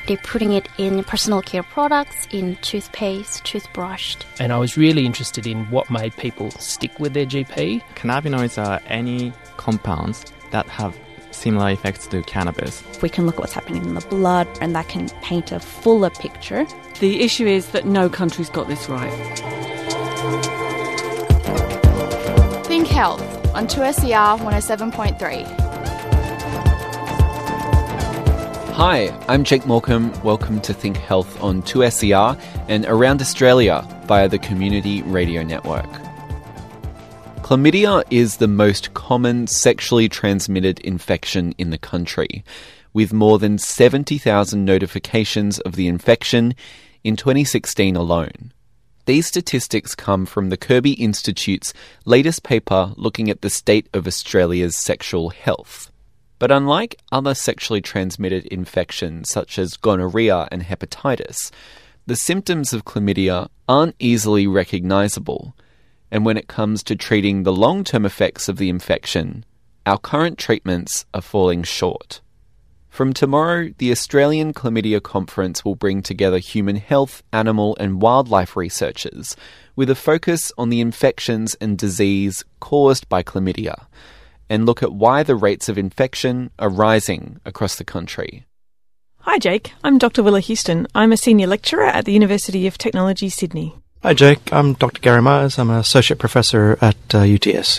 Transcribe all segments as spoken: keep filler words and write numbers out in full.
They're putting it in personal care products, in toothpaste, toothbrush. And I was really interested in what made people stick with their G P. Cannabinoids are any compounds that have similar effects to cannabis. We can look at what's happening in the blood, and that can paint a fuller picture. The issue is that no country's got this right. Think Health on two S E R one oh seven point three. Hi, I'm Jake Morecambe. Welcome to Think Health on two S E R and around Australia via the Community Radio Network. Chlamydia is the most common sexually transmitted infection in the country, with more than seventy thousand notifications of the infection in twenty sixteen alone. These statistics come from the Kirby Institute's latest paper looking at the state of Australia's sexual health. But unlike other sexually transmitted infections such as gonorrhea and hepatitis, the symptoms of chlamydia aren't easily recognisable. And when it comes to treating the long-term effects of the infection, our current treatments are falling short. From tomorrow, the Australian Chlamydia Conference will bring together human health, animal and wildlife researchers with a focus on the infections and disease caused by chlamydia, and look at why the rates of infection are rising across the country. Hi Jake, I'm Doctor Willa Houston. I'm a senior lecturer at the University of Technology, Sydney. Hi Jake, I'm Doctor Gary Myers. I'm an associate professor at uh, U T S.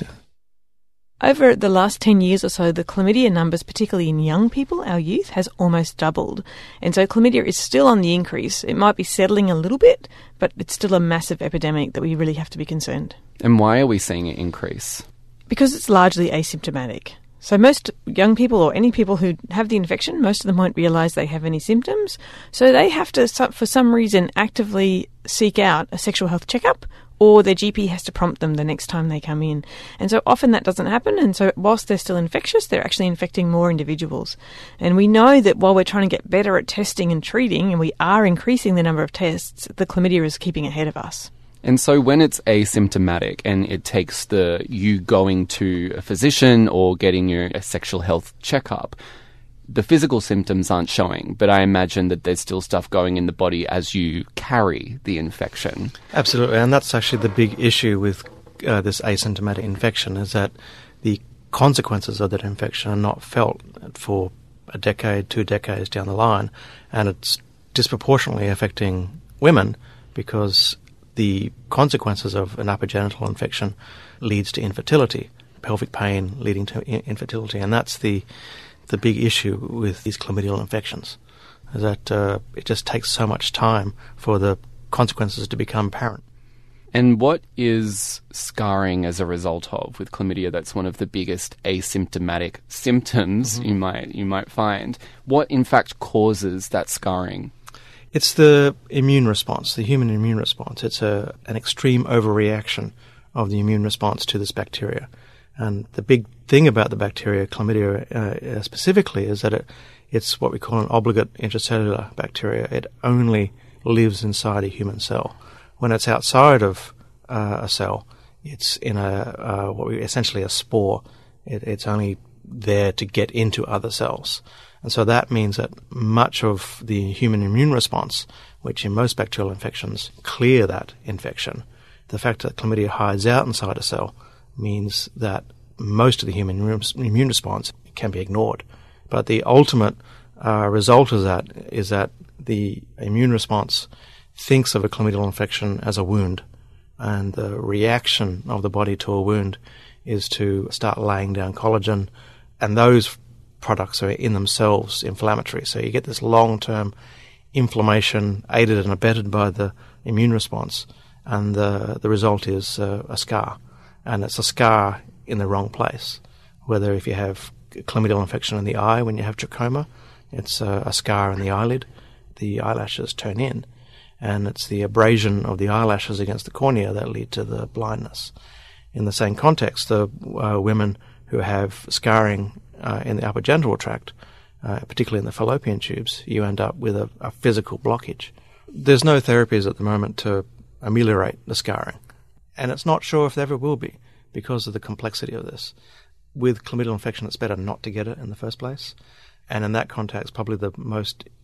Over the last ten years or so, the chlamydia numbers, particularly in young people, our youth, has almost doubled. And so chlamydia is still on the increase. It might be settling a little bit, but it's still a massive epidemic that we really have to be concerned. And why are we seeing it increase? Because it's largely asymptomatic. So most young people or any people who have the infection, most of them won't realise they have any symptoms. So they have to, for some reason, actively seek out a sexual health checkup, or their G P has to prompt them the next time they come in. And so often that doesn't happen. And so whilst they're still infectious, they're actually infecting more individuals. And we know that while we're trying to get better at testing and treating, and we are increasing the number of tests, the chlamydia is keeping ahead of us. And so when it's asymptomatic and it takes the you going to a physician or getting your a sexual health checkup, the physical symptoms aren't showing, but I imagine that there's still stuff going in the body as you carry the infection. Absolutely, and that's actually the big issue with uh, this asymptomatic infection, is that the consequences of that infection are not felt for a decade, two decades down the line, and it's disproportionately affecting women because the consequences of an upper genital infection leads to infertility, pelvic pain leading to in- infertility, and that's the the big issue with these chlamydial infections, is that uh, it just takes so much time for the consequences to become apparent. And what is scarring as a result of with chlamydia? That's one of the biggest asymptomatic symptoms mm-hmm. you might you might find. What in fact causes that scarring? It's the immune response, the human immune response. It's a an extreme overreaction of the immune response to this bacteria. And the big thing about the bacteria, chlamydia uh, specifically, is that it, it's what we call an obligate intracellular bacteria. It only lives inside a human cell. When it's outside of uh, a cell, it's in a uh, what we essentially a spore. It, it's only there to get into other cells. And so that means that much of the human immune response, which in most bacterial infections clear that infection, the fact that chlamydia hides out inside a cell means that most of the human immune response can be ignored. But the ultimate uh, result of that is that the immune response thinks of a chlamydial infection as a wound, and the reaction of the body to a wound is to start laying down collagen, and those products are in themselves inflammatory. So you get this long-term inflammation aided and abetted by the immune response, and the, the result is uh, a scar. And it's a scar in the wrong place. Whether if you have chlamydial infection in the eye when you have trachoma, it's uh, a scar in the eyelid, the eyelashes turn in, and it's the abrasion of the eyelashes against the cornea that lead to the blindness. In the same context, the uh, women who have scarring Uh, in the upper genital tract, uh, particularly in the fallopian tubes, you end up with a, a physical blockage. There's no therapies at the moment to ameliorate the scarring, and it's not sure if there ever will be because of the complexity of this. With chlamydial infection, it's better not to get it in the first place, and in that context, probably the most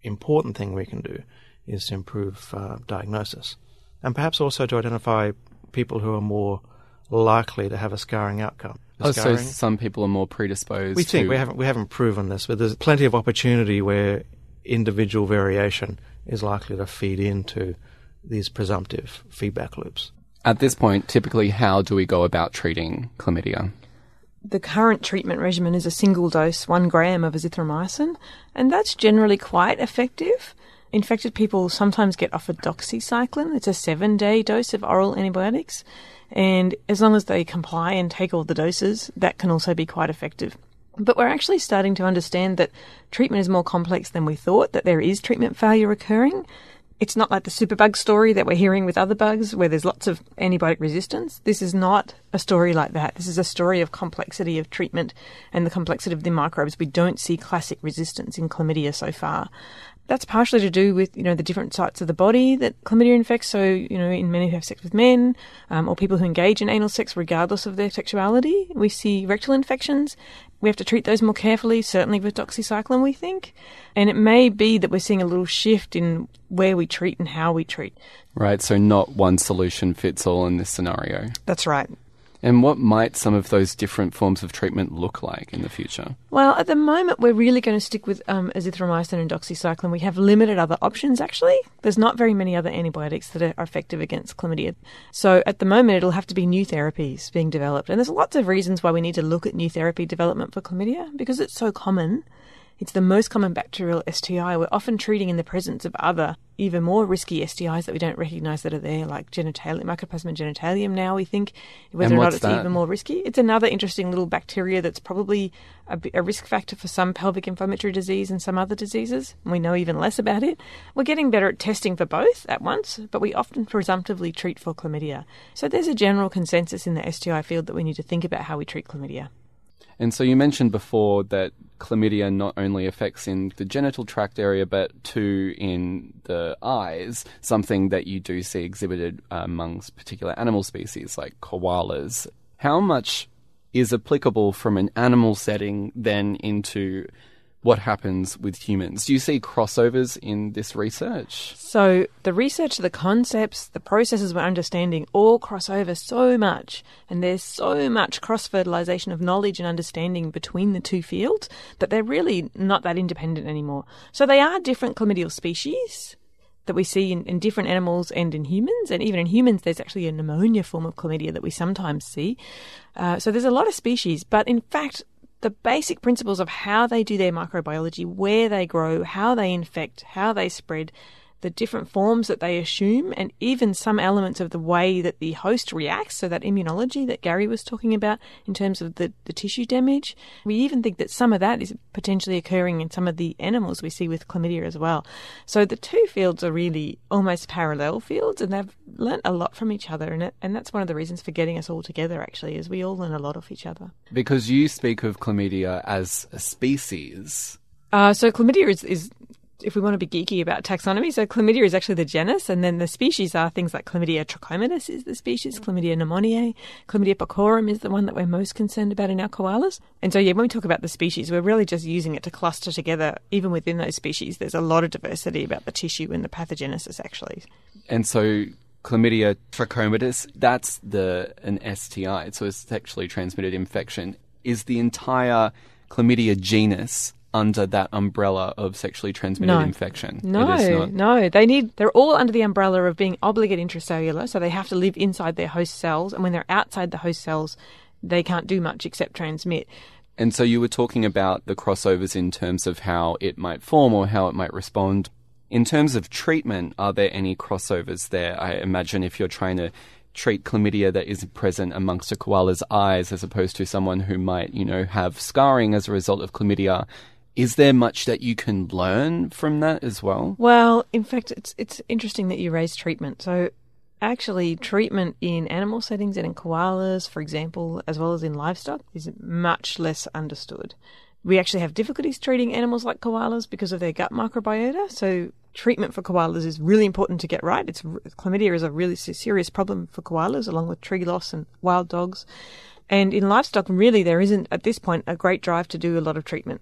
important thing we can do is to improve uh, diagnosis, and perhaps also to identify people who are more likely to have a scarring outcome. A Oh, scarring, so some people are more predisposed we think to... we haven't we haven't proven this, but there's plenty of opportunity where individual variation is likely to feed into these presumptive feedback loops. At this point, typically, how do we go about treating chlamydia? The current treatment regimen is a single dose, one gram of azithromycin, and that's generally quite effective. Infected people sometimes get offered doxycycline. It's a seven-day dose of oral antibiotics, and as long as they comply and take all the doses, that can also be quite effective. But we're actually starting to understand that treatment is more complex than we thought, that there is treatment failure occurring. It's not like the superbug story that we're hearing with other bugs where there's lots of antibiotic resistance. This is not a story like that. This is a story of complexity of treatment and the complexity of the microbes. We don't see classic resistance in chlamydia so far. That's partially to do with, you know, the different sites of the body that chlamydia infects. So, you know, in men who have sex with men, um, or people who engage in anal sex regardless of their sexuality, we see rectal infections. We have to treat those more carefully, certainly with doxycycline, we think. And it may be that we're seeing a little shift in where we treat and how we treat. Right, so not one solution fits all in this scenario. That's right. And what might some of those different forms of treatment look like in the future? Well, at the moment, we're really going to stick with um, azithromycin and doxycycline. We have limited other options, actually. There's not very many other antibiotics that are effective against chlamydia. So at the moment, it'll have to be new therapies being developed. And there's lots of reasons why we need to look at new therapy development for chlamydia, because it's so common. It's the most common bacterial S T I. We're often treating in the presence of other, even more risky S T Is that we don't recognise that are there, like genitalium, Mycoplasma genitalium now, we think, whether And or not what's it's that? even more risky. It's another interesting little bacteria that's probably a, bi- a risk factor for some pelvic inflammatory disease and some other diseases. We know even less about it. We're getting better at testing for both at once, but we often presumptively treat for chlamydia. So there's a general consensus in the S T I field that we need to think about how we treat chlamydia. And so you mentioned before that chlamydia not only affects in the genital tract area, but too in the eyes, something that you do see exhibited amongst particular animal species like koalas. How much is applicable from an animal setting then into what happens with humans? Do you see crossovers in this research? So the research, the concepts, the processes we're understanding all cross over so much, and there's so much cross-fertilization of knowledge and understanding between the two fields that they're really not that independent anymore. So they are different chlamydial species that we see in, in different animals and in humans, and even in humans there's actually a pneumonia form of chlamydia that we sometimes see. Uh, so there's a lot of species, but in fact the basic principles of how they do their microbiology, where they grow, how they infect, how they spread, the different forms that they assume, and even some elements of the way that the host reacts, so that immunology that Gary was talking about in terms of the, the tissue damage. We even think that some of that is potentially occurring in some of the animals we see with chlamydia as well. So the two fields are really almost parallel fields, and they've learnt a lot from each other, and, it, and that's one of the reasons for getting us all together, actually, is we all learn a lot of each other. Because you speak of chlamydia as a species. Uh, so chlamydia is... is if we want to be geeky about taxonomy, so chlamydia is actually the genus, and then the species are things like chlamydia trachomatis is the species, chlamydia pneumoniae, chlamydia porcorum is the one that we're most concerned about in our koalas. And so, yeah, when we talk about the species, we're really just using it to cluster together. Even within those species, there's a lot of diversity about the tissue and the pathogenesis, actually. And so chlamydia trachomatis, that's the an S T I, so it's sexually transmitted infection. Is the entire chlamydia genus under that umbrella of sexually transmitted no. infection? No, it is not. no. They need, they're all under the umbrella of being obligate intracellular, so they have to live inside their host cells, and when they're outside the host cells, they can't do much except transmit. And so you were talking about the crossovers in terms of how it might form or how it might respond. In terms of treatment, are there any crossovers there? I imagine if you're trying to treat chlamydia that is present amongst a koala's eyes as opposed to someone who might, you know, have scarring as a result of chlamydia, is there much that you can learn from that as well? Well, in fact, it's it's interesting that you raised treatment. So actually, treatment in animal settings and in koalas, for example, as well as in livestock, is much less understood. We actually have difficulties treating animals like koalas because of their gut microbiota. So treatment for koalas is really important to get right. It's chlamydia is a really serious problem for koalas, along with tree loss and wild dogs. And in livestock, really, there isn't, at this point, a great drive to do a lot of treatment.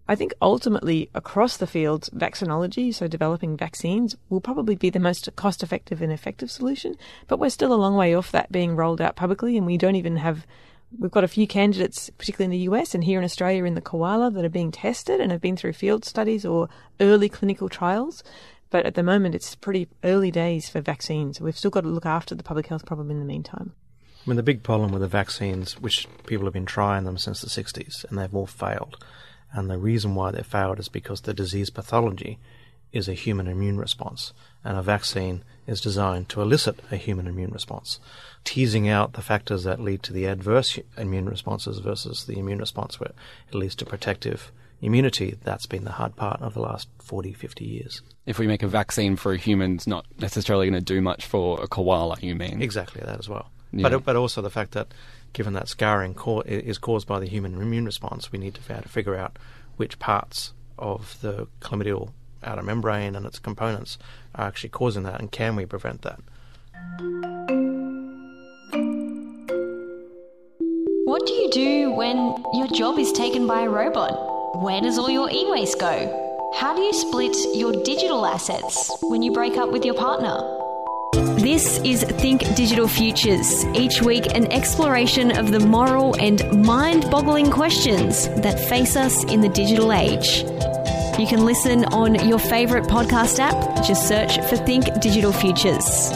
I think ultimately across the fields, vaccinology, so developing vaccines, will probably be the most cost-effective and effective solution. But we're still a long way off that being rolled out publicly, and we don't even have... We've got a few candidates, particularly in the U S and here in Australia in the koala, that are being tested and have been through field studies or early clinical trials. But at the moment, it's pretty early days for vaccines. We've still got to look after the public health problem in the meantime. I mean, the big problem with the vaccines, which people have been trying them since the sixties, and they've all failed. And the reason why they failed is because the disease pathology is a human immune response, and a vaccine is designed to elicit a human immune response. Teasing out the factors that lead to the adverse immune responses versus the immune response where it leads to protective immunity, that's been the hard part of the last forty, fifty years. If we make a vaccine for a human, it's not necessarily going to do much for a koala, you mean? Exactly, that as well. Yeah. But but also the fact that given that scarring co- is caused by the human immune response, we need to be able to figure out which parts of the chlamydial outer membrane and its components are actually causing that, and can we prevent that? What do you do when your job is taken by a robot? Where does all your e-waste go? How do you split your digital assets when you break up with your partner? This is Think Digital Futures. Each week, an exploration of the moral and mind-boggling questions that face us in the digital age. You can listen on your favourite podcast app. Just search for Think Digital Futures.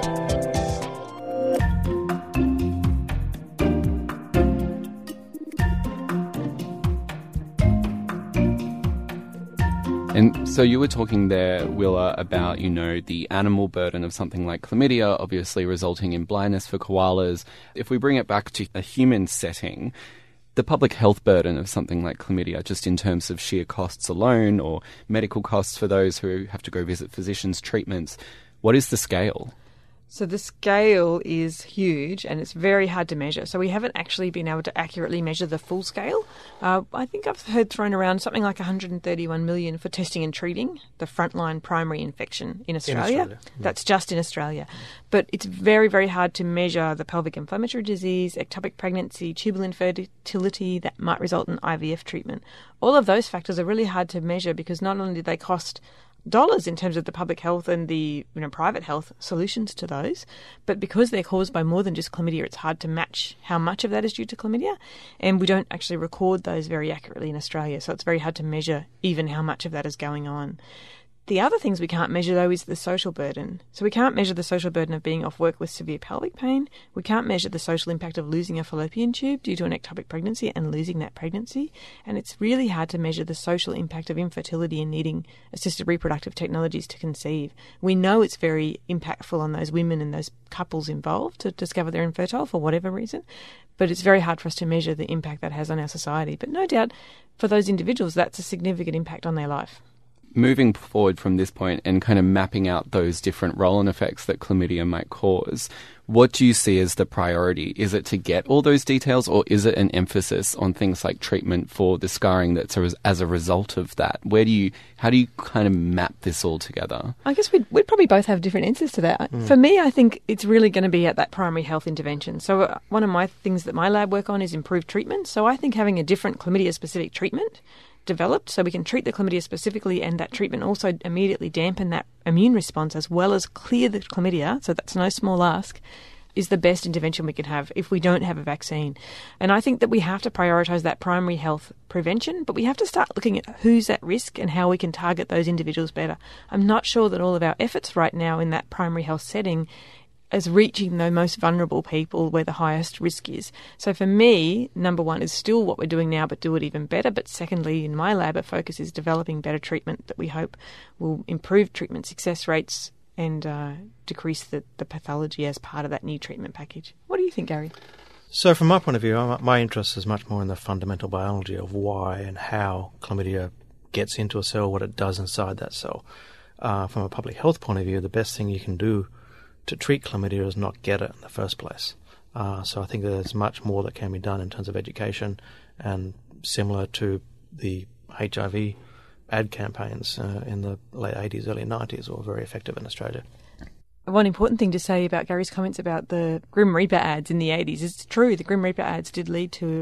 And so you were talking there, Willa, about, you know, the animal burden of something like chlamydia, obviously resulting in blindness for koalas. If we bring it back to a human setting, the public health burden of something like chlamydia, just in terms of sheer costs alone or medical costs for those who have to go visit physicians, treatments, what is the scale? So the scale is huge and it's very hard to measure. So we haven't actually been able to accurately measure the full scale. Uh, I think I've heard thrown around something like one hundred thirty-one million for testing and treating the frontline primary infection in Australia. In Australia. That's just in Australia. But it's very, very hard to measure the pelvic inflammatory disease, ectopic pregnancy, tubal infertility that might result in I V F treatment. All of those factors are really hard to measure because not only do they cost dollars in terms of the public health and the you know private health solutions to those, but because they're caused by more than just chlamydia, it's hard to match how much of that is due to chlamydia, and we don't actually record those very accurately in Australia, so it's very hard to measure even how much of that is going on. The other things we can't measure, though, is the social burden. So we can't measure the social burden of being off work with severe pelvic pain. We can't measure the social impact of losing a fallopian tube due to an ectopic pregnancy and losing that pregnancy. And it's really hard to measure the social impact of infertility and needing assisted reproductive technologies to conceive. We know it's very impactful on those women and those couples involved to discover they're infertile for whatever reason. But it's very hard for us to measure the impact that has on our society. But no doubt, for those individuals, that's a significant impact on their life. Moving forward from this point and kind of mapping out those different roll-on effects that chlamydia might cause, what do you see as the priority? Is it to get all those details, or is it an emphasis on things like treatment for the scarring that's as a result of that? Where do you, how do you kind of map this all together? I guess we'd, we'd probably both have different answers to that. Mm. For me, I think it's really going to be at that primary health intervention. So uh, one of my things that my lab work on is improved treatment. So I think having a different chlamydia-specific treatment developed so we can treat the chlamydia specifically, and that treatment also immediately dampen that immune response as well as clear the chlamydia, so that's no small ask, is the best intervention we can have if we don't have a vaccine. And I think that we have to prioritise that primary health prevention, but we have to start looking at who's at risk and how we can target those individuals better. I'm not sure that all of our efforts right now in that primary health setting as reaching the most vulnerable people where the highest risk is. So for me, number one is still what we're doing now, but do it even better. But secondly, in my lab, our focus is developing better treatment that we hope will improve treatment success rates and uh, decrease the, the pathology as part of that new treatment package. What do you think, Gary? So from my point of view, my interest is much more in the fundamental biology of why and how chlamydia gets into a cell, what it does inside that cell. Uh, from a public health point of view, the best thing you can do to treat chlamydia is not get it in the first place. Uh, so I think there's much more that can be done in terms of education, and similar to the H I V ad campaigns uh, in the late eighties, early nineties were very effective in Australia. One important thing to say about Gary's comments about the Grim Reaper ads in the eighties is it's true, the Grim Reaper ads did lead to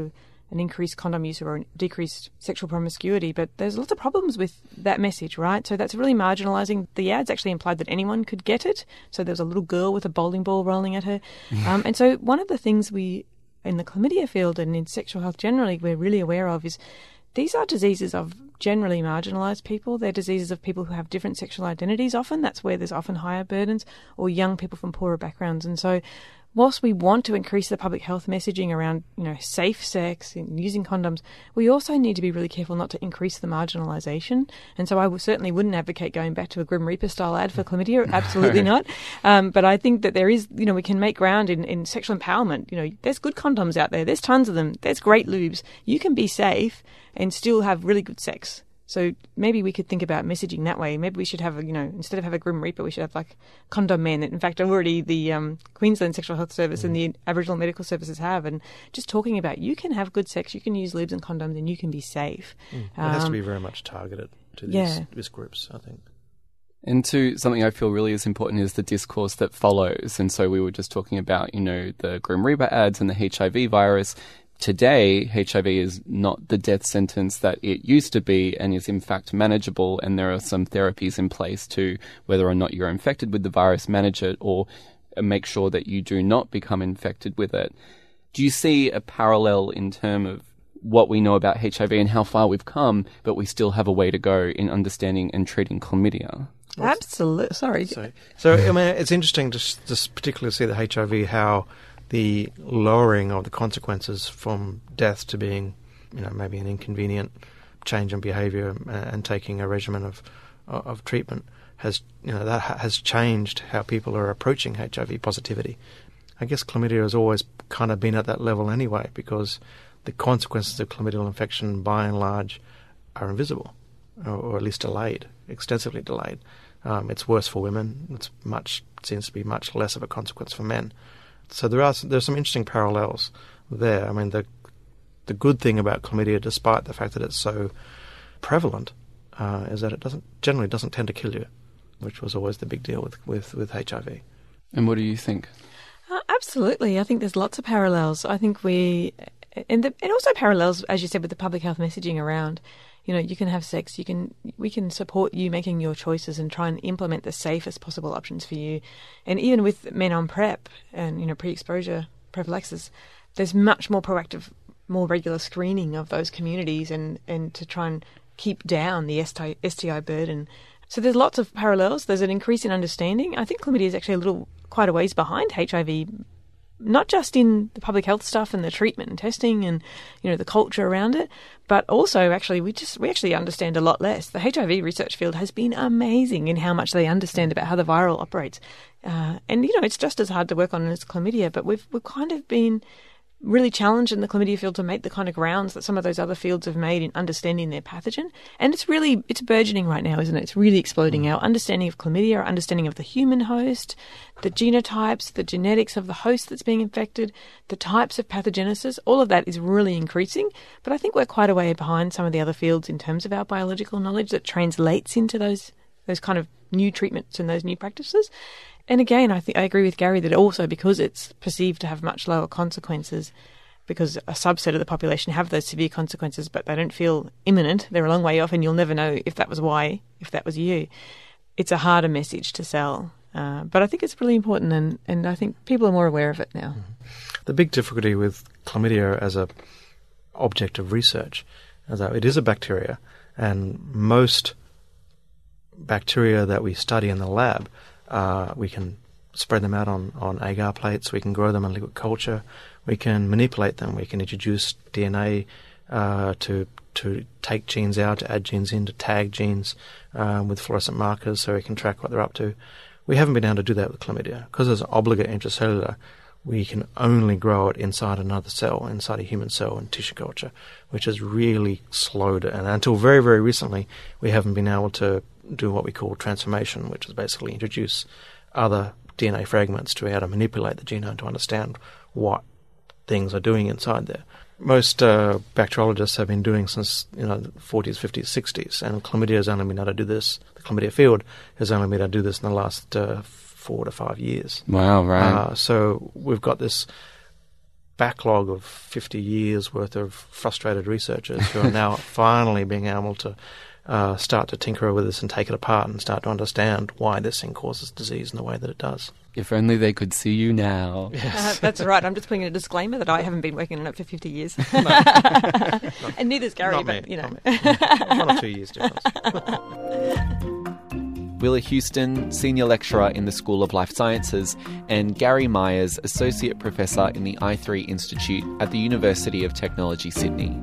an increased condom use or a decreased sexual promiscuity, but there's lots of problems with that message, right? So that's really marginalising. The ads actually implied that anyone could get it. So there was a little girl with a bowling ball rolling at her. um, and so one of the things we, in the chlamydia field and in sexual health generally, we're really aware of is these are diseases of generally marginalised people. They're diseases of people who have different sexual identities often. That's where there's often higher burdens, or young people from poorer backgrounds. And so whilst we want to increase the public health messaging around, you know, safe sex and using condoms, we also need to be really careful not to increase the marginalisation. And so I w- certainly wouldn't advocate going back to a Grim Reaper style ad for chlamydia. Absolutely not. Um, but I think that there is, you know, we can make ground in, in sexual empowerment. You know, there's good condoms out there. There's tons of them. There's great lubes. You can be safe and still have really good sex. So maybe we could think about messaging that way. Maybe we should have, a, you know, instead of have a Grim Reaper, we should have like Condom Men that, in fact, already the um, Queensland Sexual Health Service and the Aboriginal Medical Services have. And just talking about you can have good sex, you can use lubes and condoms, and you can be safe. Mm. It um, has to be very much targeted to these, yeah. these groups, I think. And to something I feel really is important is the discourse that follows. And so we were just talking about, you know, the Grim Reaper ads and the H I V virus. Today, H I V is not the death sentence that it used to be and is in fact manageable, and there are some therapies in place to, whether or not you're infected with the virus, manage it or make sure that you do not become infected with it. Do you see a parallel in terms of what we know about H I V and how far we've come, but we still have a way to go in understanding and treating chlamydia? Absolutely. Sorry. So, so I mean, it's interesting to just particularly see the H I V, how the lowering of the consequences from death to being, you know, maybe an inconvenient change in behaviour and taking a regimen of of treatment has, you know, that has changed how people are approaching H I V positivity. I guess chlamydia has always kind of been at that level anyway, because the consequences of chlamydial infection, by and large, are invisible, or, or at least delayed, extensively delayed. Um, it's worse for women. It's much seems to be much less of a consequence for men. So there are there's some interesting parallels there. I mean, the the good thing about chlamydia, despite the fact that it's so prevalent, uh, is that it doesn't generally doesn't tend to kill you, which was always the big deal with with, with H I V. And what do you think? Uh, absolutely, I think there's lots of parallels. I think we, and the, it also parallels, as you said, with the public health messaging around. You know, you can have sex, you can, we can support you making your choices and try and implement the safest possible options for you. And even with men on PrEP and, you know, pre-exposure prophylaxis, there's much more proactive, more regular screening of those communities and, and to try and keep down the S T I burden. So there's lots of parallels. There's an increase in understanding. I think chlamydia is actually a little, quite a ways behind H I V, not just in the public health stuff and the treatment and testing and, you know, the culture around it, but also actually we just we actually understand a lot less. The H I V research field has been amazing in how much they understand about how the viral operates. Uh, and, you know, it's just as hard to work on as chlamydia, but we've we've kind of been really challenged in the chlamydia field to make the kind of grounds that some of those other fields have made in understanding their pathogen. And it's really, it's burgeoning right now, isn't it? It's really exploding. Our understanding of chlamydia, our understanding of the human host, the genotypes, the genetics of the host that's being infected, the types of pathogenesis, all of that is really increasing. But I think we're quite a way behind some of the other fields in terms of our biological knowledge that translates into those those kind of new treatments and those new practices. And again, I think I agree with Gary that also because it's perceived to have much lower consequences, because a subset of the population have those severe consequences, but they don't feel imminent. They're a long way off, and you'll never know if that was why, if that was you. It's a harder message to sell. Uh, but I think it's really important, and, and I think people are more aware of it now. The big difficulty with chlamydia as a object of research is that it is a bacteria, and most bacteria that we study in the lab, uh, we can spread them out on, on agar plates, we can grow them in liquid culture, we can manipulate them, we can introduce D N A uh, to to take genes out, to add genes in, to tag genes um, with fluorescent markers so we can track what they're up to. We haven't been able to do that with chlamydia. Because it's obligate intracellular, we can only grow it inside another cell, inside a human cell in tissue culture, which has really slowed it. And until very, very recently, we haven't been able to do what we call transformation, which is basically introduce other D N A fragments to be able to manipulate the genome to understand what things are doing inside there. Most uh, bacteriologists have been doing since, you know, the forties, fifties, sixties, and chlamydia has only been able to do this. The chlamydia field has only been able to do this in the last uh, four to five years. Wow, right. Uh, so we've got this backlog of fifty years worth of frustrated researchers who are now finally being able to uh, start to tinker with this and take it apart and start to understand why this thing causes disease in the way that it does. If only they could see you now. Yes. Uh, that's right. I'm just putting in a disclaimer that I haven't been working on it for fifty years. No, and neither's Gary, not but, me, you know. One or two years difference. Willa Houston, Senior Lecturer in the School of Life Sciences, and Gary Myers, Associate Professor in the I three Institute at the University of Technology, Sydney.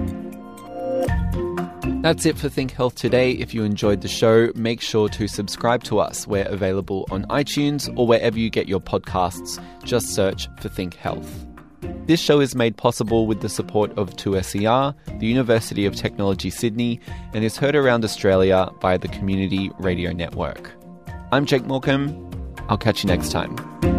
That's it for Think Health today. If you enjoyed the show, make sure to subscribe to us. We're available on iTunes or wherever you get your podcasts. Just search for Think Health. This show is made possible with the support of two S E R, the University of Technology Sydney, and is heard around Australia by the Community Radio Network. I'm Jake Morecambe. I'll catch you next time.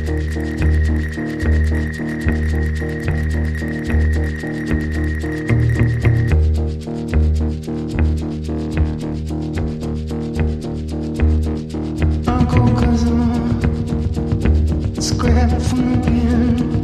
Uncle Cousin, scrap from the pen.